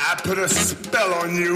I put a spell on you.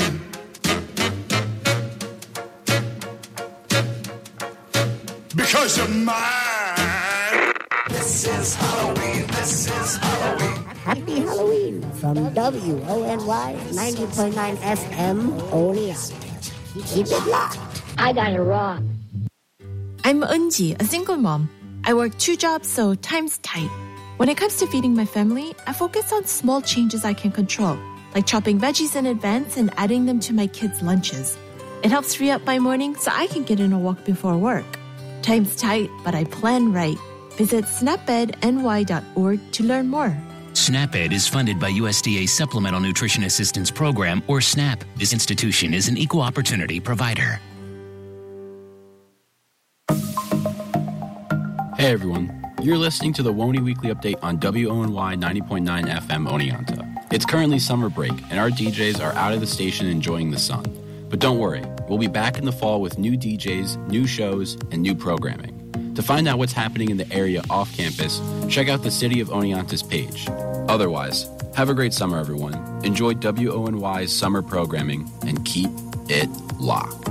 Because you're mine. This is Halloween. This is Halloween. Happy Halloween from WONY 90.9 FM Oneonta. Keep it locked. I got it wrong. I'm Eunji, a single mom. I work 2 jobs, so time's tight. When it comes to feeding my family, I focus on small changes I can control, like chopping veggies in advance and adding them to my kids' lunches. It helps free up my morning so I can get in a walk before work. Time's tight, but I plan right. Visit snapedny.org to learn more. SNAP-Ed is funded by USDA's Supplemental Nutrition Assistance Program, or SNAP. This institution is an equal opportunity provider. Hey everyone, you're listening to the WONY Weekly Update on WONY 90.9 FM Oneonta. It's currently summer break, and our DJs are out of the station enjoying the sun. But don't worry, we'll be back in the fall with new DJs, new shows, and new programming. To find out what's happening in the area off campus, check out the City of Oneonta's page. Otherwise, have a great summer, everyone. Enjoy WONY's summer programming and keep it locked.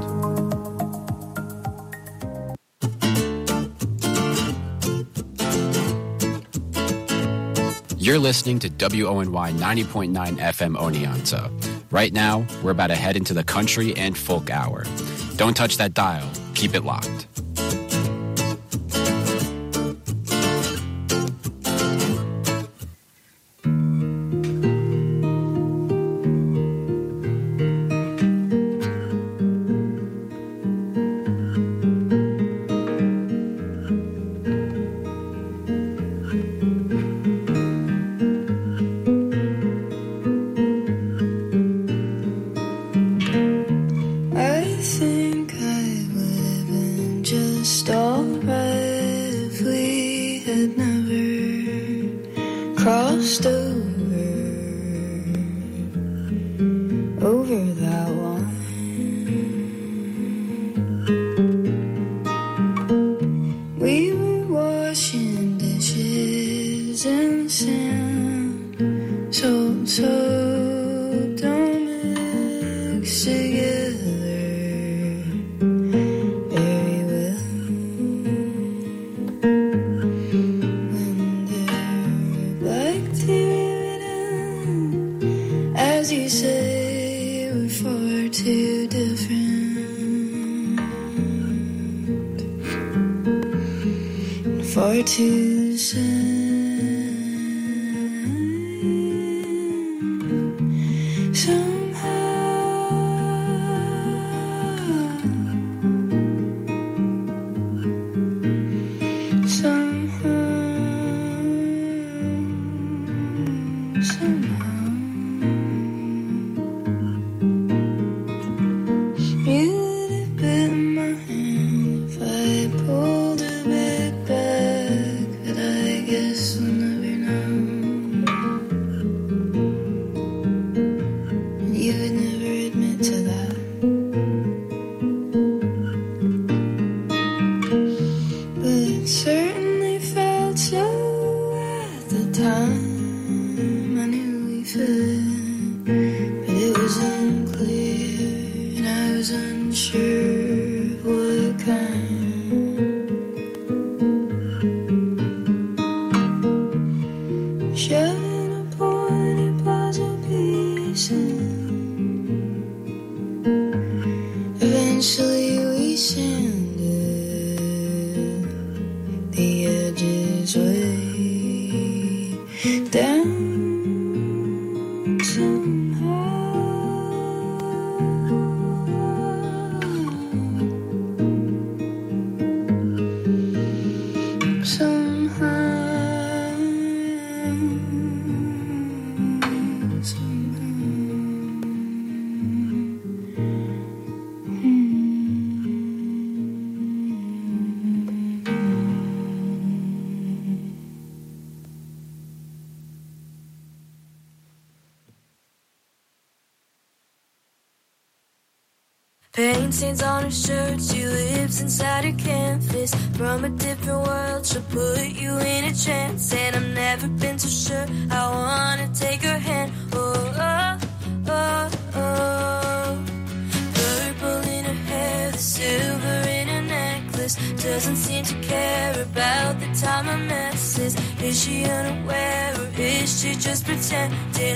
You're listening to WONY 90.9 FM Oneonta. Right now, we're about to head into the country and folk hour. Don't touch that dial. Keep it locked. Paint stains on her shirt, she lives inside her canvas. From a different world, she'll put you in a trance. And I've never been so sure I wanna take her hand. Oh, oh, oh. she unaware, or is she just pretending?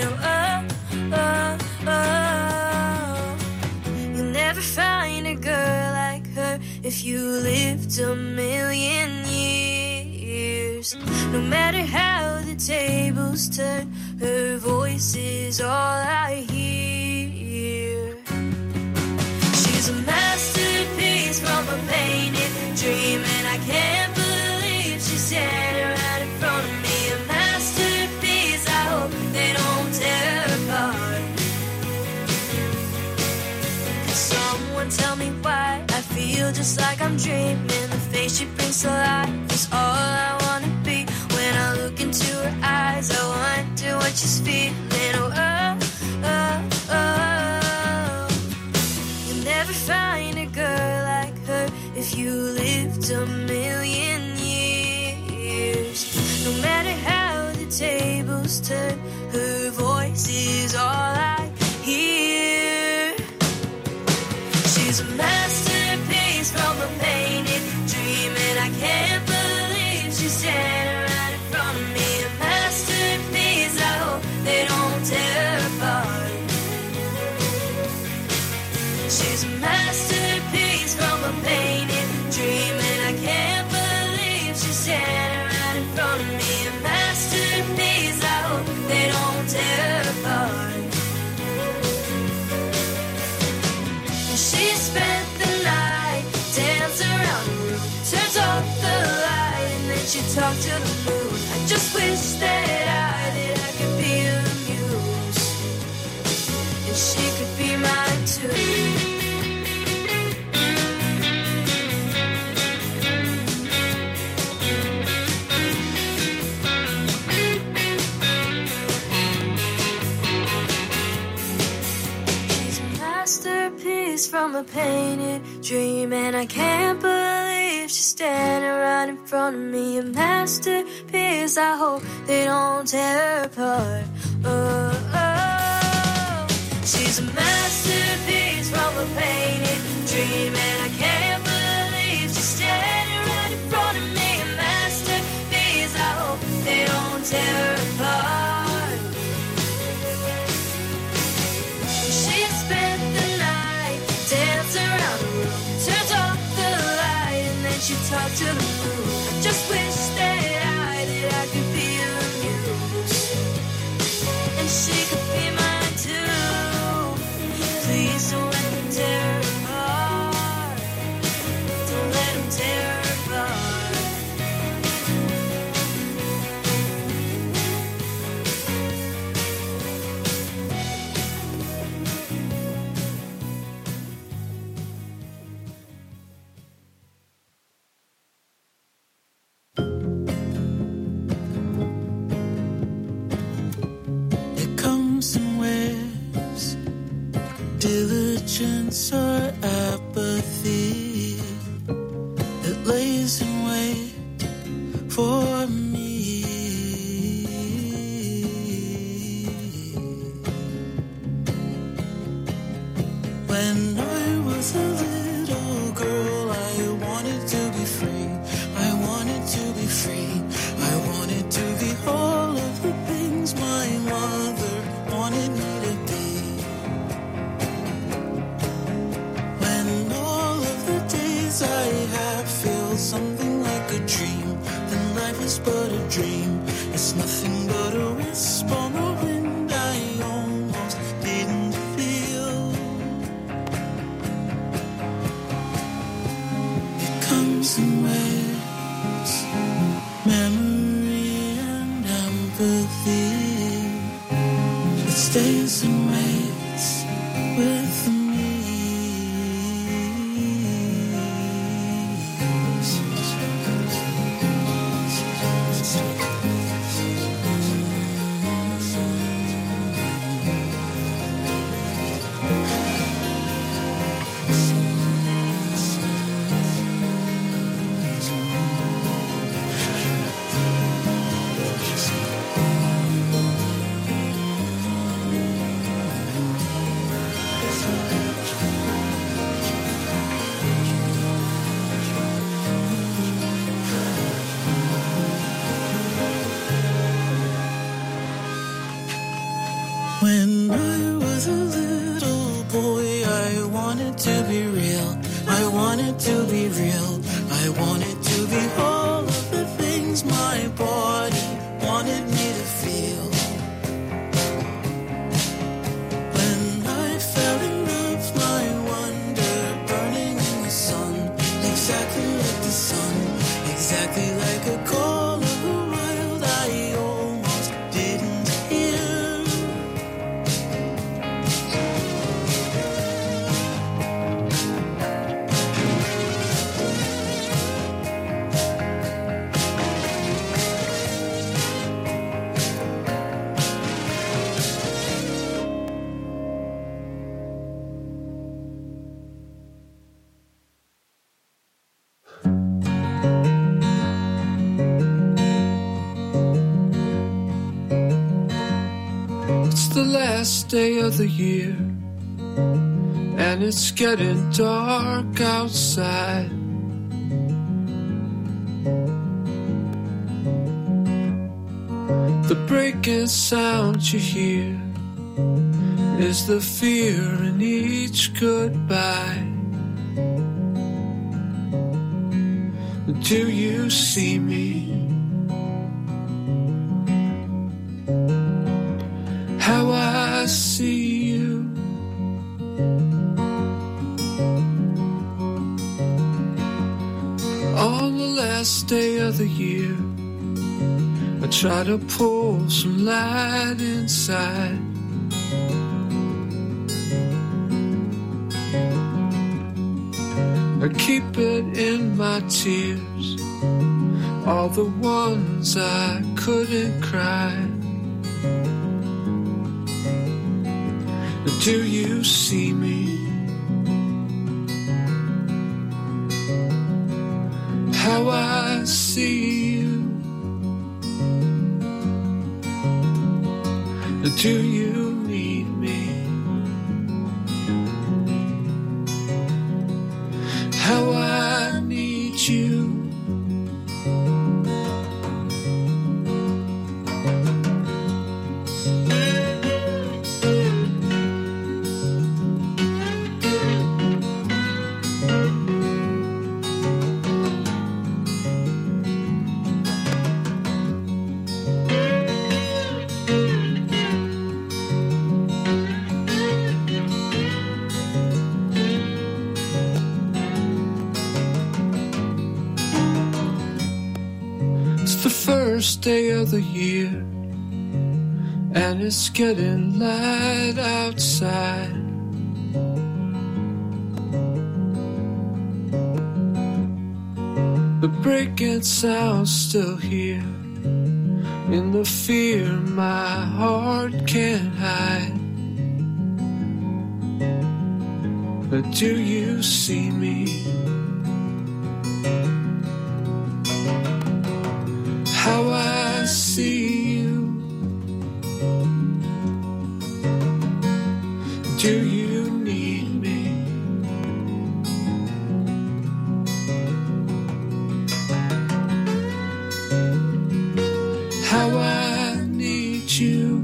You'll never find a girl like her if you lived a million years. No matter how the tables turn, her voice is all I hear. She's a masterpiece from a painted dream, and I can't believe she's standing right in front of me. A masterpiece, I hope they don't tear her apart. Can someone tell me why I feel just like I'm dreaming? The face she brings to life is all I wanna be. When I look into her eyes, I wonder what she's feeling. You'll never find a girl like her if you lived a million years. No matter how the tables turn, her voice is all I hear. She's a masterpiece from a painted dream, and I can't believe she's standing right in front of me. A masterpiece, I hope they don't tear her apart. She's a masterpiece from a painted dream, and I can't believe she's standing right in front of me. A masterpiece, I hope they don't tear her apart. She spent the night, danced around the room, turns off the light, and then she talked to the moon. I just wish that I could be her muse, and she could be mine too. From a painted dream, and I can't believe she's standing right in front of me. A masterpiece, I hope they don't tear her apart. She's a masterpiece from a painted dream, and I can't believe she's standing right in front of me. A masterpiece, I hope they don't tear her apart. She spent the night, dance around the room, turns off the light, and then she talked to the moon. I just wish that I could be her muse, and she could be mine too. Please don't let them tear her apart. Don't let them tear her apart. Diligence or apathy that lays in wait for me. When I was a little girl, I wanted to be free. I wanted to be free. I wanted to be all of the things my mother wanted me to be. I have feel something like a dream, then life is but a dream. It's nothing but a wisp on the wind I almost didn't feel. It comes in waves, memory and empathy. It stays and waits with me. When I was a little boy, I wanted to be real. I wanted to be real. I wanted to be all of the things my body wanted me to feel. When I fell in love, my wonder burning in the sun, exactly like the sun, exactly like a call of the wild I almost didn't hear. It's the last day of the year, and it's getting dark outside. The breaking sound you hear is the fear in each goodbye. Do you see me? How I see you. On the last day of the year, I try to pull some light inside. I keep it in my tears, all the ones I couldn't cry. Do you see me? How I see you? Do you need me? How I need you? First day of the year, and it's getting light outside. The breaking sound's still here, in the fear my heart can't hide. But do you see me? How I see you? Do you need me? How I need you?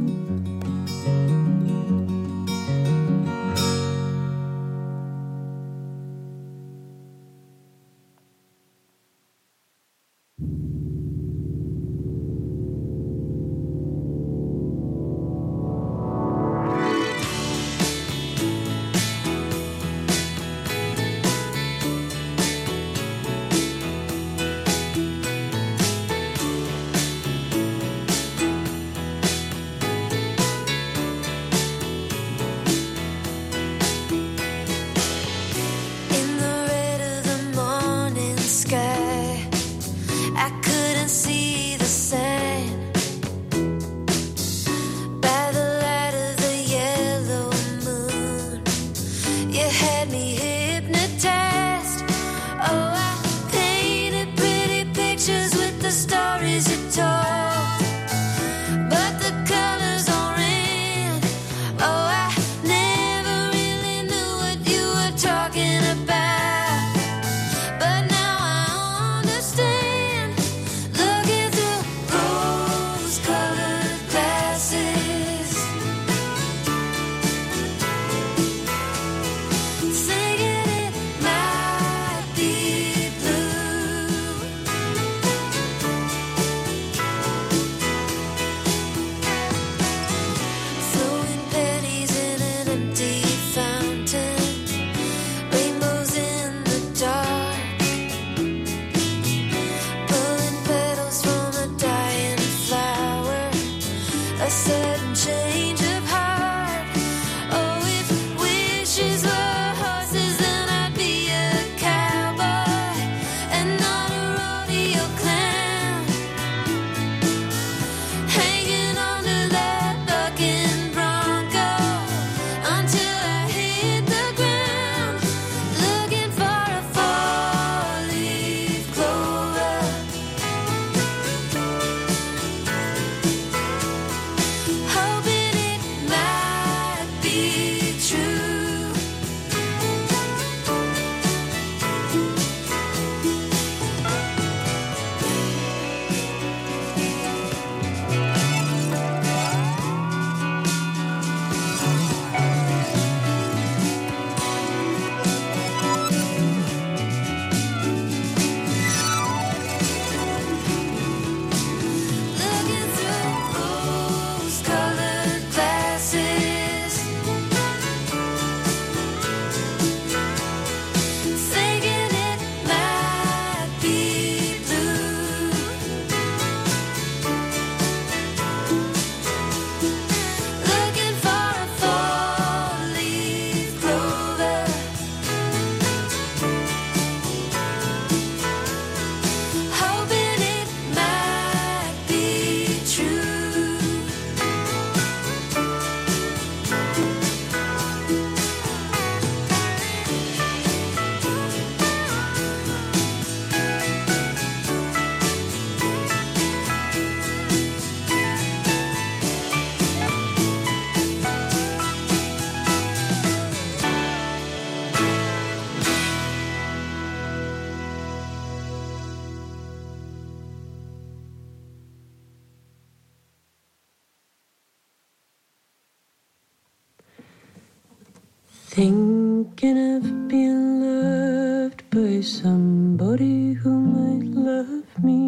Thinking of being loved by somebody who might love me.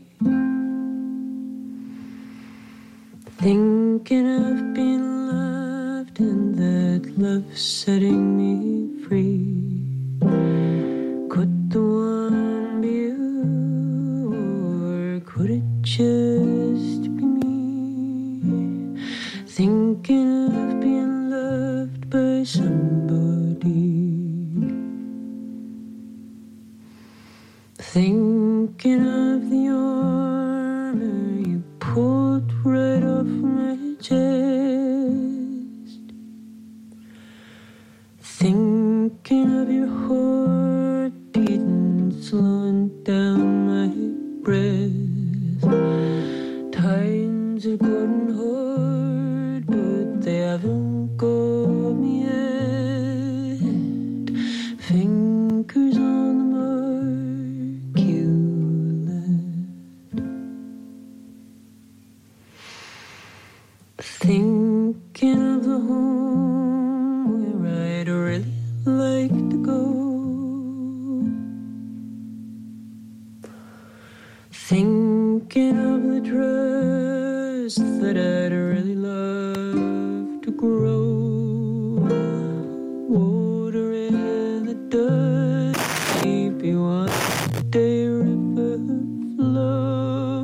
Thinking of being loved and that love setting me free. Could the one be you, or could it just be me? Thinking of being loved by somebody. Thinking of the armor you pulled right off my chest. Thinking of your heart beating, slowing down my breath. Times are getting hard, but they haven't got me yet. Fingers on the mark you left. Thinking of the home where I'd really like to go. Thinking of the trust that I'd really love to grow. Water in the dust, keep you on the day river flow.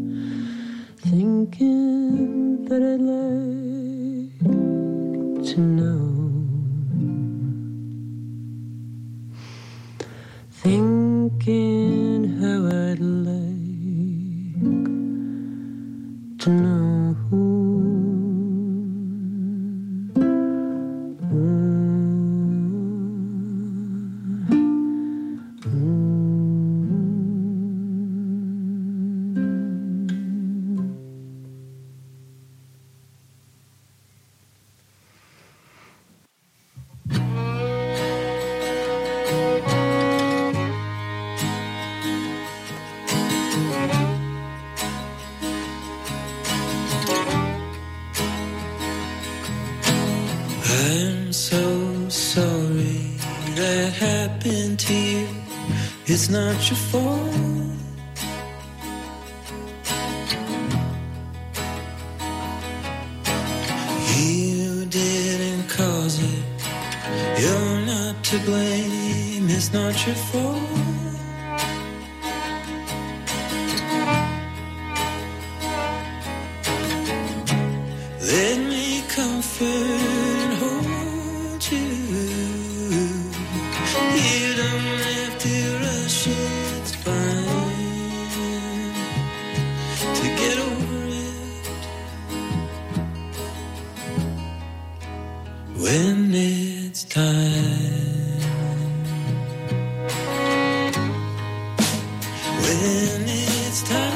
Thinking that I'd like to know. Thinking how I'd like to know. I'm so sorry that happened to you. It's not your fault. You didn't cause it. You're not to blame. It's not your fault. Let me comfort and hold you. You don't have to rush it. It's fine to get over it when it's time. When it's time.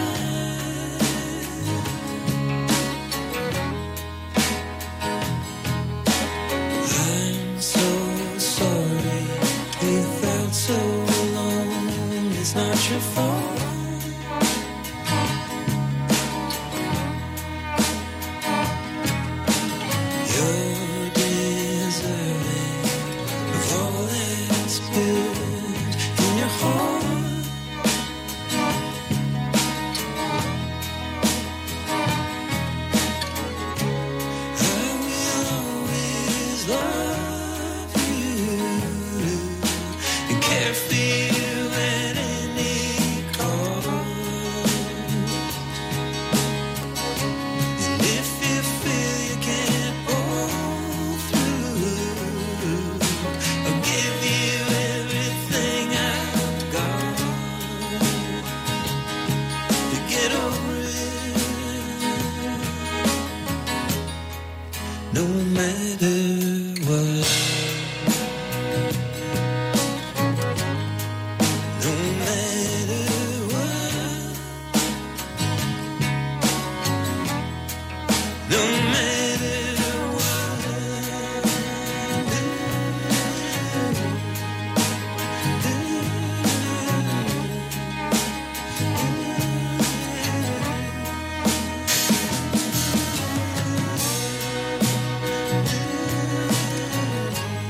Your fault. You're deserving of all that's good in your heart. I will always love you and care for you. No matter what, no matter what, no matter what.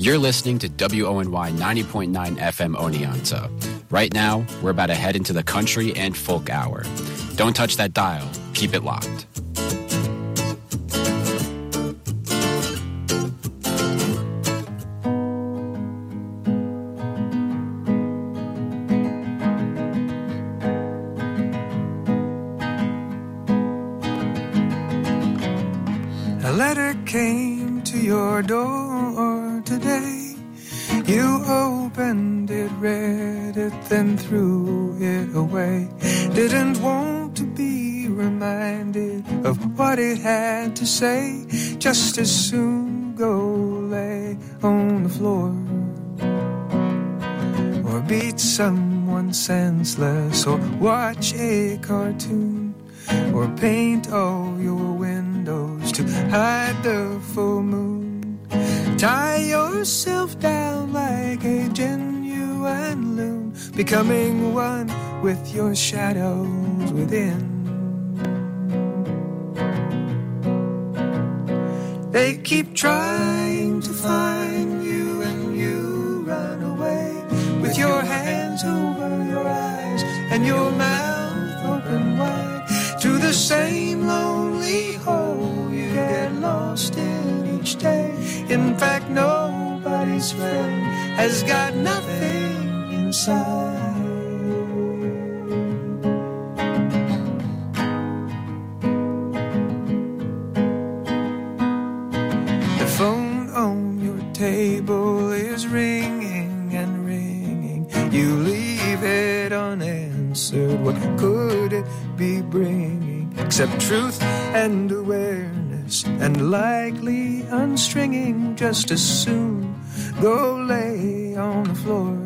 You're listening to WONY 90.9 FM Oneonta. Right now, we're about to head into the country and folk hour. Don't touch that dial. Keep it locked. A letter came to your door today. You opened it, read it, then threw it away. Didn't want to be reminded of what it had to say. Just as soon go lay on the floor, or beat someone senseless, or watch a cartoon, or paint all your windows to hide the full moon. Tie yourself down like a genuine loon, becoming one with your shadows within. They keep trying to find you and you run away, with your hands over your eyes and your mouth open wide, to the same lonely hole you get lost in each day. In fact, nobody's friend has got nothing inside. The phone on your table is ringing and ringing. You leave it unanswered. What could it be bringing except truth and awareness, and likely unstringing? Just as soon go lay on the floor,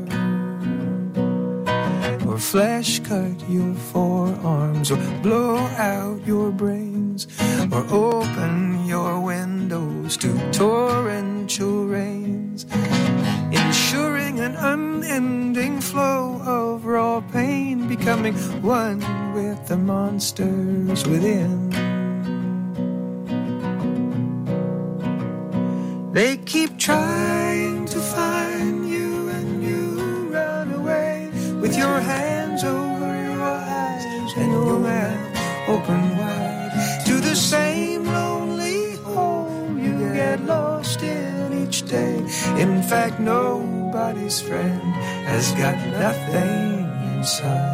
or flesh cut your forearms, or blow out your brains, or open your windows to torrential rains, ensuring an unending flow of raw pain, becoming one with the monsters within. They keep trying to find you and you run away, with your hands over your eyes and your mouth open wide, to the same lonely hole you get lost in each day. In fact, nobody's friend has got nothing inside.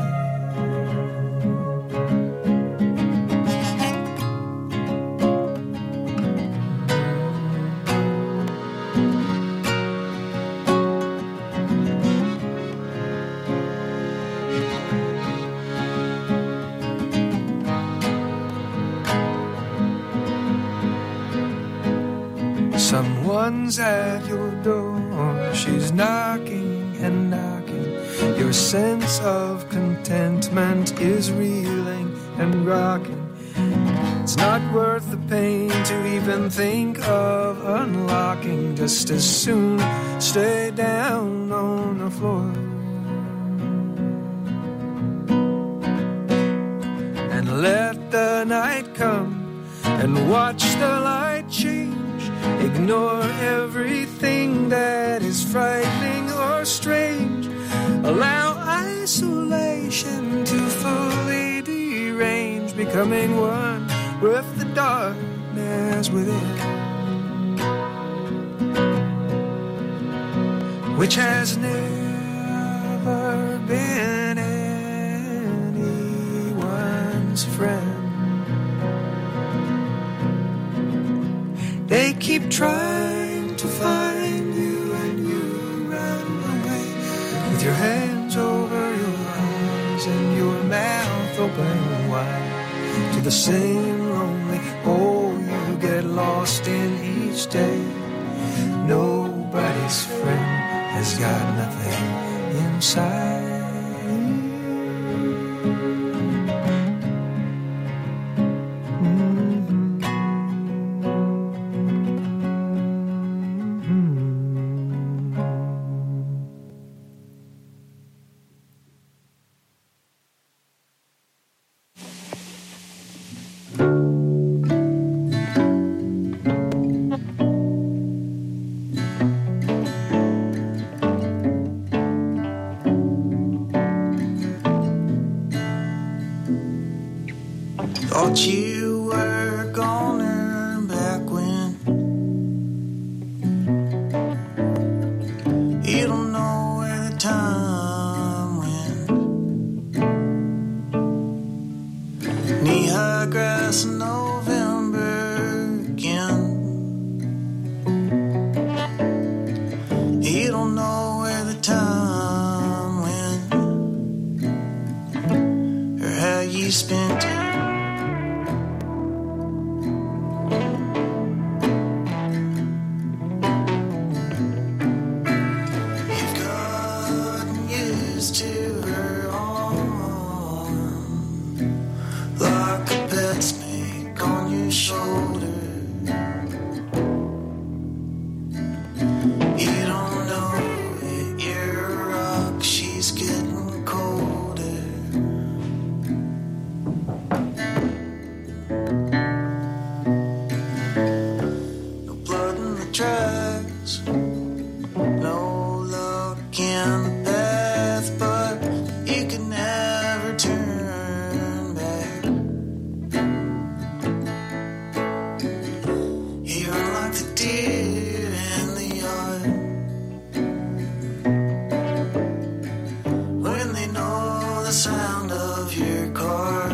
Someone's at your door, she's knocking and knocking. Your sense of contentment is reeling and rocking. It's not worth the pain to even think of unlocking. Just as soon stay down on the floor and let the night come and watch the light change. Ignore everything that is frightening or strange. Allow isolation to fully derange, becoming one with the darkness within, which has never been anyone's friend. They keep trying to find you and you run away, with your hands over your eyes and your mouth open wide, to the same lonely hole you get lost in each day. Nobody's friend has got nothing inside. eyes. No looking path, but you can never turn back. You're like the deer in the yard when they know the sound of your car,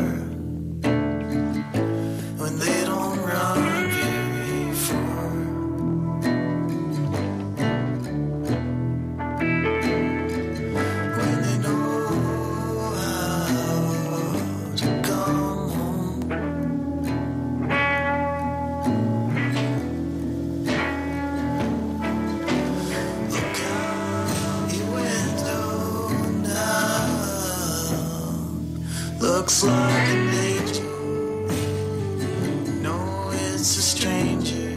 when they don't run very far. When they know how to come home. Look out your window now. Looks like an angel. No, it's a stranger.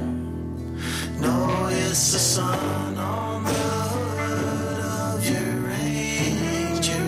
No, it's the sun on the hood of your Ranger.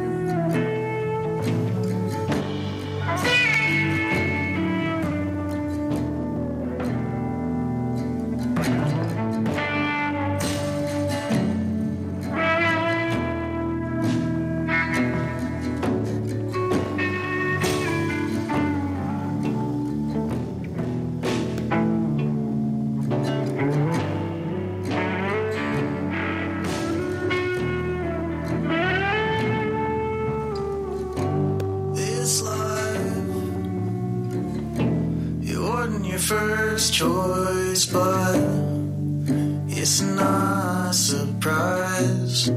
This life, it wasn't your first choice, but it's not a surprise.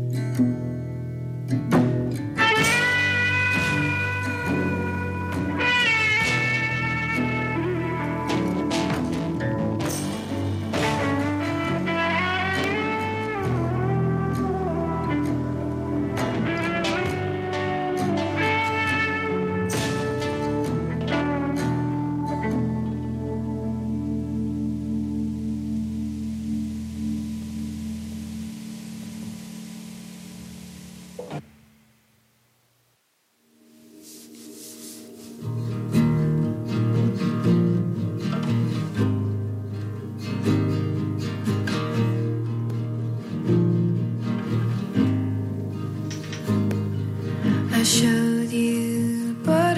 I showed you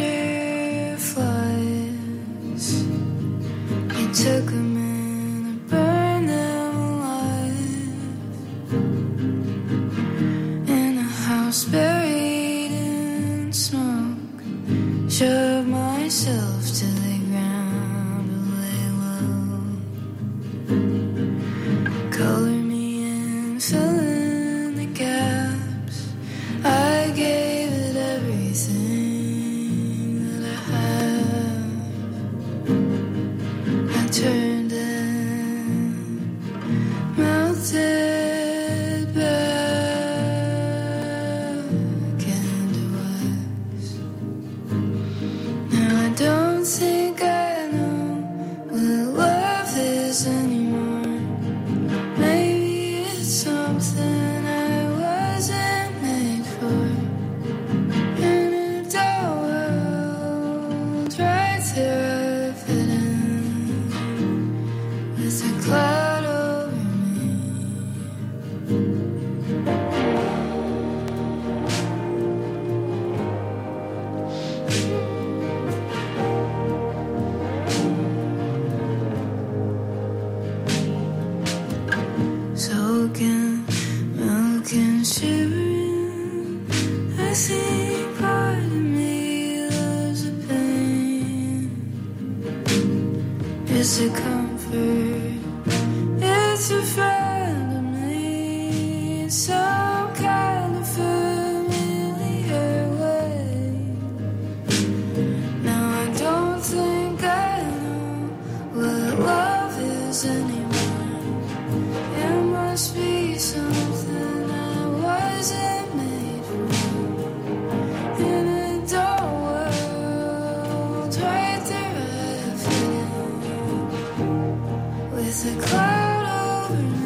butterflies. You took them and burned them alive in a house buried in smoke. Shoved myself to the ground to lay low. Color me and fill in the gaps. I gave it everything that I have. I turned and melted back into wax. Now I don't think I know what love is anymore. Maybe it's something I wasn't made for. In a dull world, right there I fit in with a cloud over me. Soaking, milk and shivering. I think part of me loves the pain. It's a comfort. It's a friend of me. It's some kind of familiar way. Now I don't think I know what love is anymore. It must be something I wasn't made for. In a dull world, right there I fit in with a cloud over me.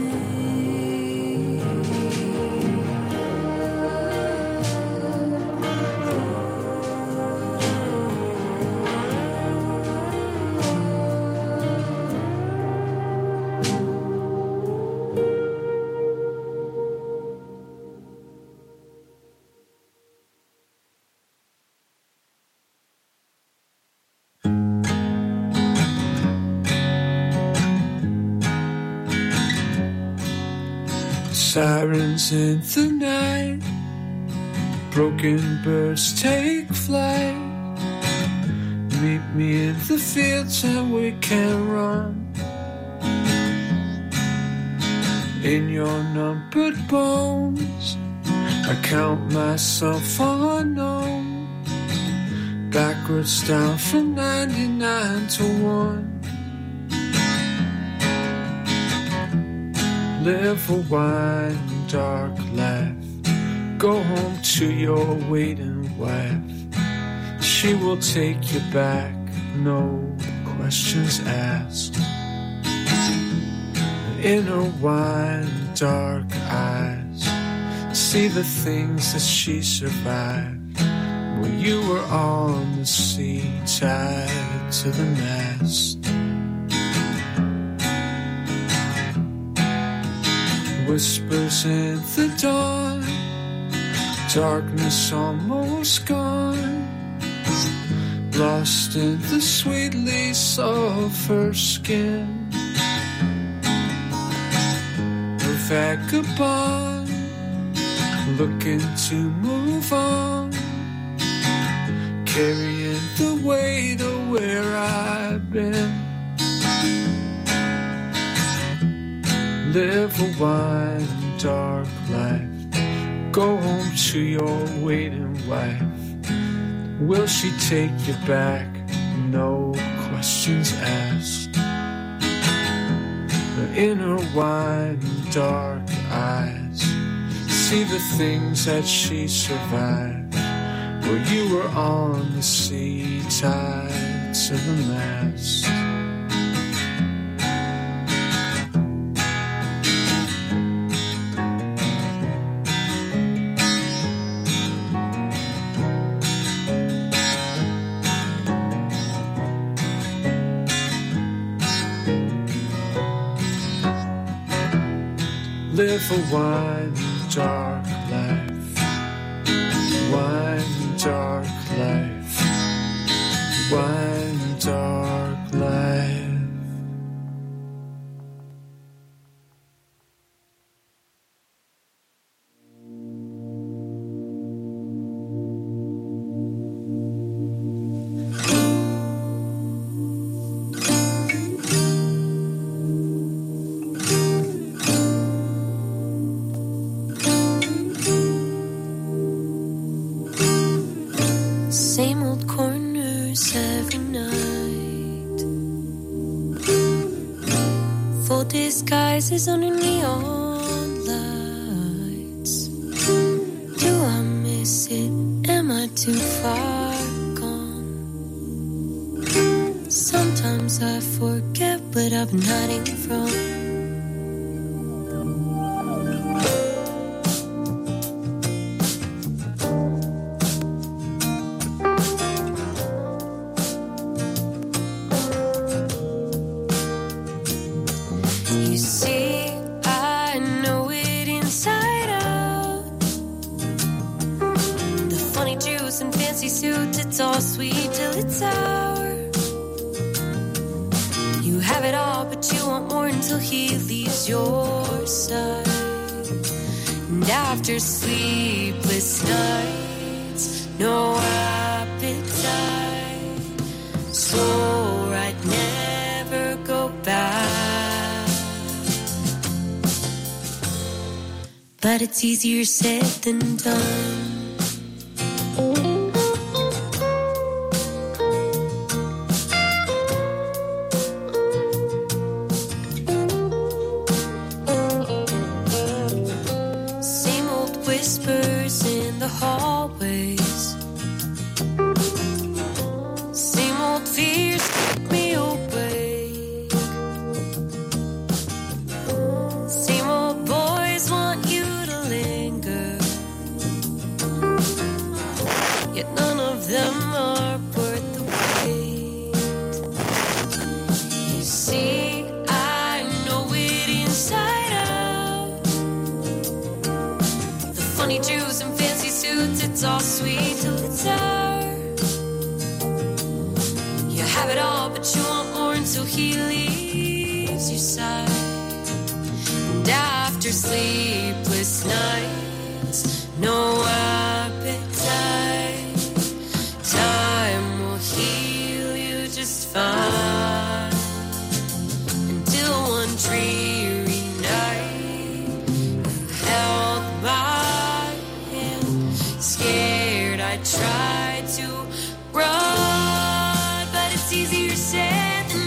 Sirens in the night, broken birds take flight. Meet me in the fields and we can run. In your numbered bones, I count myself unknown. Backwards down from 99 to 1. Live a wide and dark life. Go home to your waiting wife. She will take you back, no questions asked. In her wide and dark eyes, see the things that she survived. When you were on the sea, tied to the mast. Whispers in the dawn, darkness almost gone. Lost in the sweet lease of her skin. A vagabond, looking to move on. Carrying the weight of where I've been. Live a wide and dark life. Go home to your waiting wife. Will she take you back? No questions asked. In her wide and dark eyes, see the things that she survived. Where you were on the sea, tied to the mast. Live a wide and dark life. Wide and dark life. Wide and dark life. Same old corners every night. Full disguises under neon lights. Do I miss it? Am I too far gone? Sometimes I forget what I've been hiding from. You see, I know it inside out. The funny juice and fancy suits, it's all sweet till it's sour. You have it all, but you want more until he leaves your side. And after sleepless nights, no appetite. So I'd never go back. But it's easier said than done. Same old whispers in the hallways. Same old fears keep me awake. Same old boys want you to linger. Yet none of them are worth the wait. You see, I know it inside out. The funny Jews and fancy suits, it's all sweet till it's sour. You have it all, but you want more until he leaves your side. And after after sleepless nights, no appetite. Time will heal you just fine. Until one dreary night, you held my hand. Scared I tried to run, but it's easier said than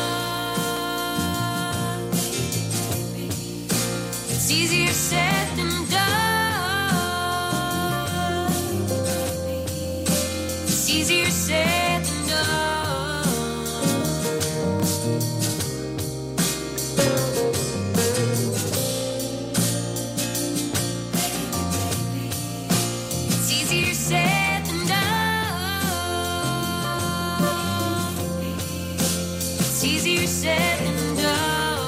done. It's easier said than done. It's easier said than done. It's easier said than done. It's easier said than done.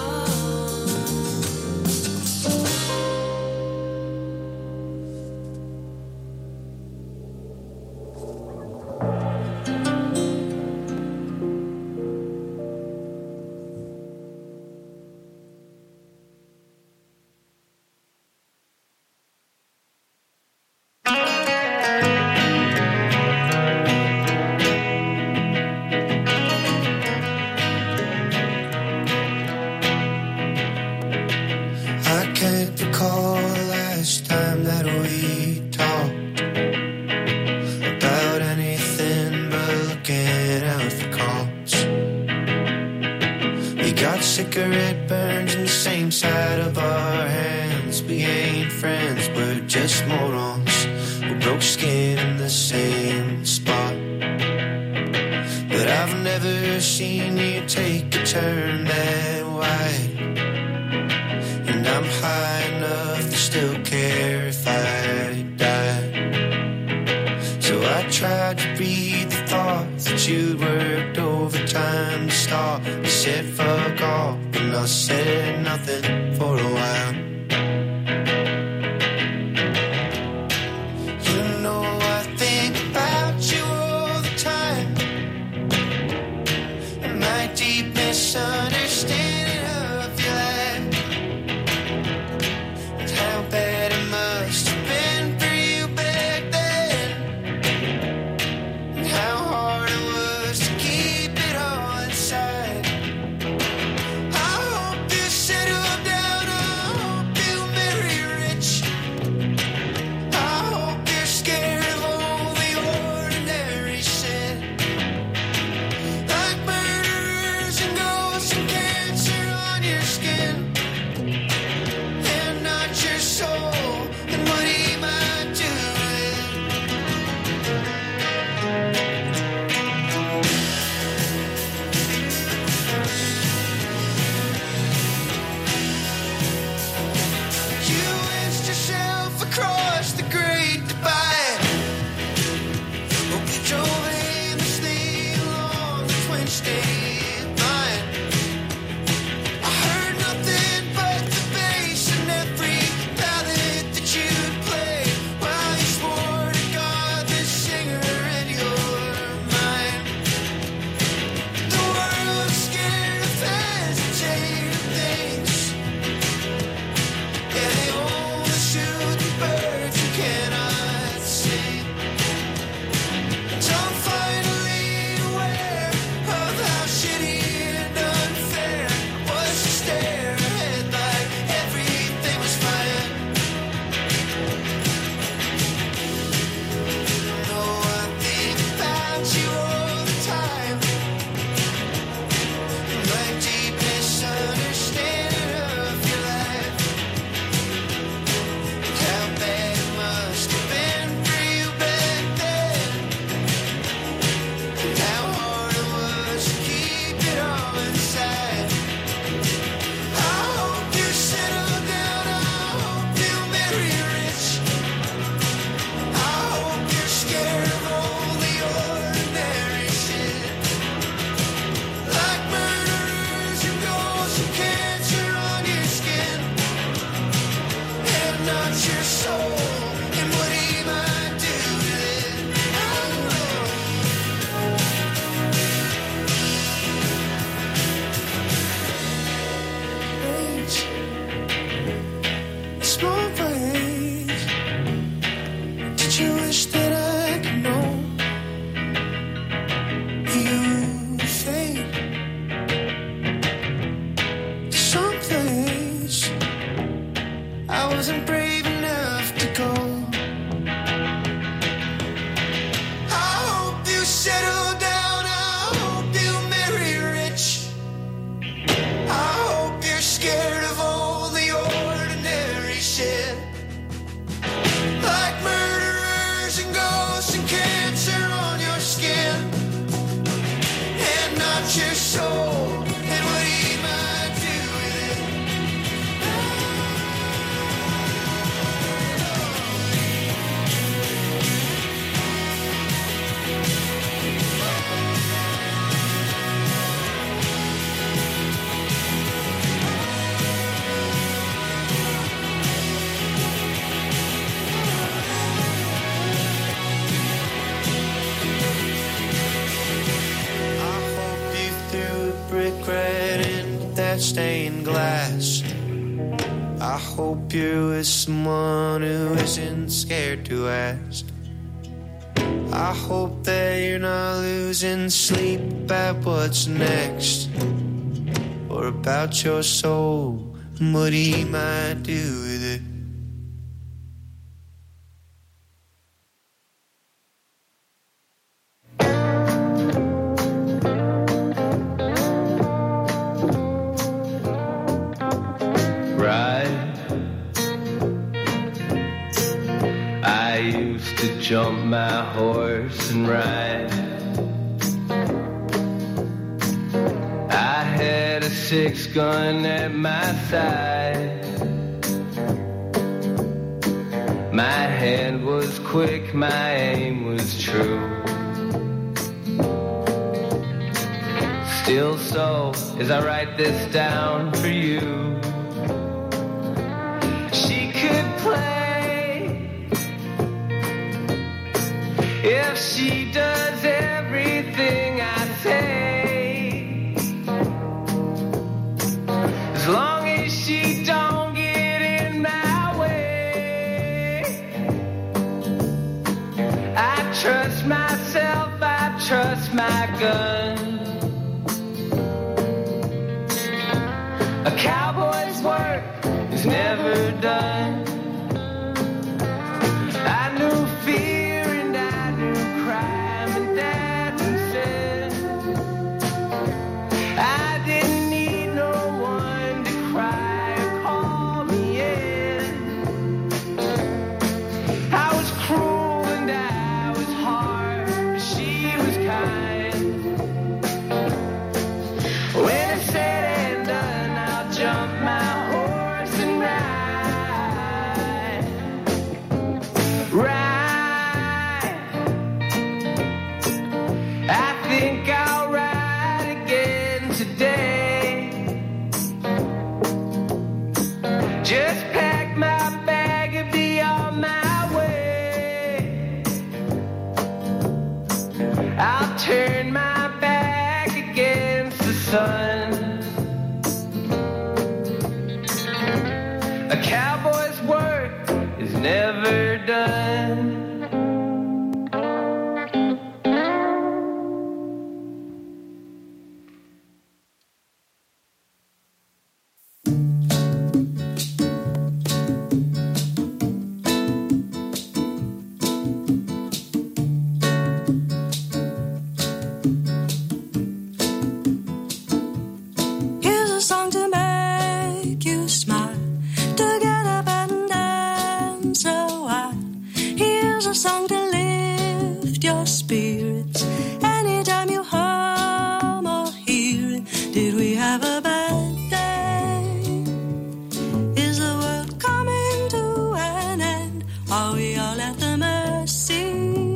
I can't recall the last time that we talked about anything but looking out for calls. We got cigarette burns in the same side of our hands. We ain't friends, we're just morons. We broke skin in the same spot. But I've never seen you take a turn that wide. And I'm high enough to still care if I die. So I tried to read the thoughts that you'd worked overtime to start. You said fuck off, and I said nothing for a while. You know I think about you all the time. And my deep misunderstanding of your life. How bad it must have been for you back then. And how hard it was to keep it all inside. I hope you settle down, I hope you marry rich. I hope you're scared of all the ordinary shit. Like murderers and ghosts and cancer on your skin. And not your soul, and what he might do you wedged yourself across the great divide. Hope you drove aimlessly along the Twin State line. I heard nothing but the bass in every ballad that you'd play, while you swore to God the singer in your mind. The world's scared of hesitating things. Yeah, they only shoot the birds who cannot sing. Until I'm finally aware of how shitty and unfair it was to stare ahead like everything was fine. No, I think about you all the time. My deep misunderstanding of your life. How bad it must have been for you back then. And how hard it was to keep it all inside. I hope you settle down, I hope you marry rich. I hope you're scared of all the ordinary shit. Like murderers and ghosts and cancer on your skin. And not your soul, and what he might do to it. Rage. wasn't brave enough to go. I hope you settle down, I hope you marry rich. I hope you're scared of all the ordinary shit, like murderers and ghosts and cancer on your skin, and not your soul and what he might do with it. I hope you threw a brick right into that stained glass. I hope you're with someone who isn't scared to ask. I hope that you're not losing sleep about what's next, or about your soul and what he might do with it. Ride. I used to jump my horse and ride. I had a 6-gun at my side. My hand was quick, my aim was true. Still so, as I write this down for you, she could play if she does everything I say, as long as she don't get in my way. I trust myself, I trust my gun. A cowboy's work is never done. I knew fear and I knew crime and that and sin. I didn't need no one to cry or call me in. I was cruel and I was hard, but she was kind. When it's said and done, I'll jump my horse and ride. Ride. I think I'll ride again today. Just pack my bag and be on my way. I'll turn my back against the sun. A cowboy's work is never done. Here's a song to make you smile, to get up and dance a while. Here's a song to lift your spirits anytime you hum or hear it. Did we have a bad day? Is the world coming to an end? Are we all at the mercy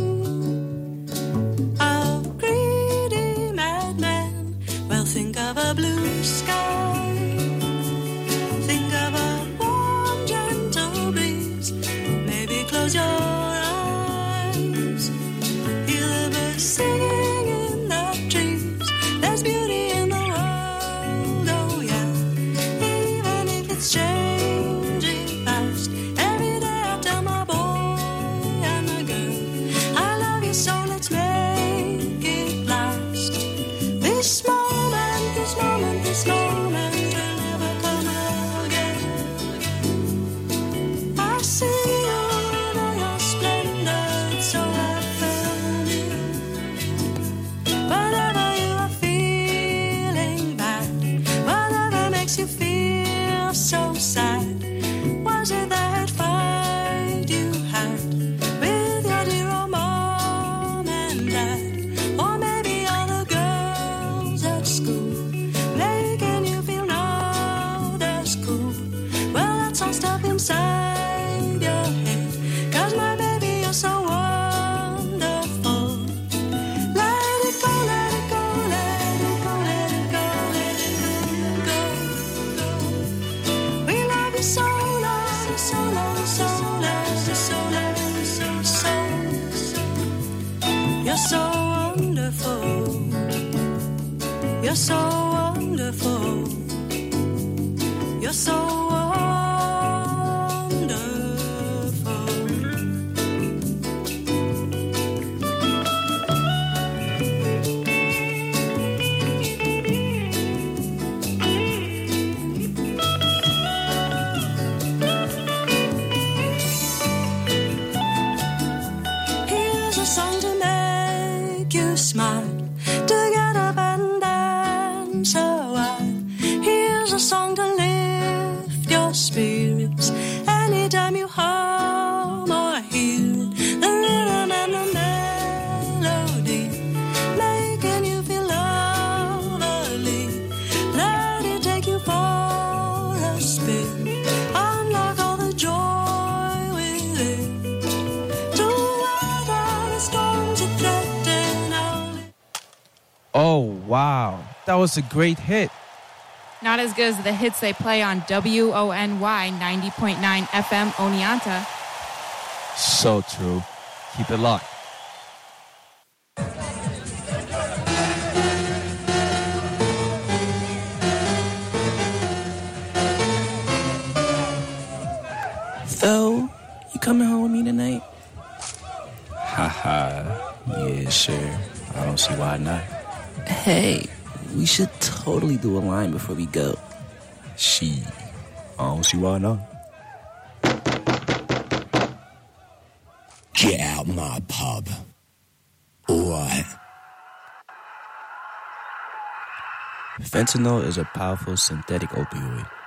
of greedy madmen? Well, think of a blue sky. Think of a warm, gentle breeze. Maybe close your eyes. Hear the birds singing in the trees. There's beauty in the world, oh yeah. Even if it's changing fast. Every day I tell my boy and the girl, I love you so, let's make it last. This moment, this moment, this moment will never come again. so sad? Was it that fight you had with your dear old mom and dad? Or maybe all the girls at school making you feel not as cool? Well, that's all stuff inside your head, 'cause my baby, you're so wonderful. Let it go, let it go, let it go, let it go, let it go, go. We love you so, love you so, love you so, love you so, love you so, so. You're so wonderful. You're so wonderful. You're so wonderful. Here's a song to make you smile, to get up and dance a while. Here's a song to lift your spirits anytime you hum or hear it. The rhythm and the melody making you feel lovely. Let it take you for a spin. Unlock all the joy within. To weather the storms that threaten our Oh, wow. That was a great hit. Not as good as the hits they play on WONY 90.9 FM Oneonta. So true. Keep it locked. Phil, you coming home with me tonight? Haha, yeah, sure. I don't see why not. Hey, we should totally do a line before we go. She, I don't see why not. Get out my pub. Alright. Fentanyl is a powerful synthetic opioid.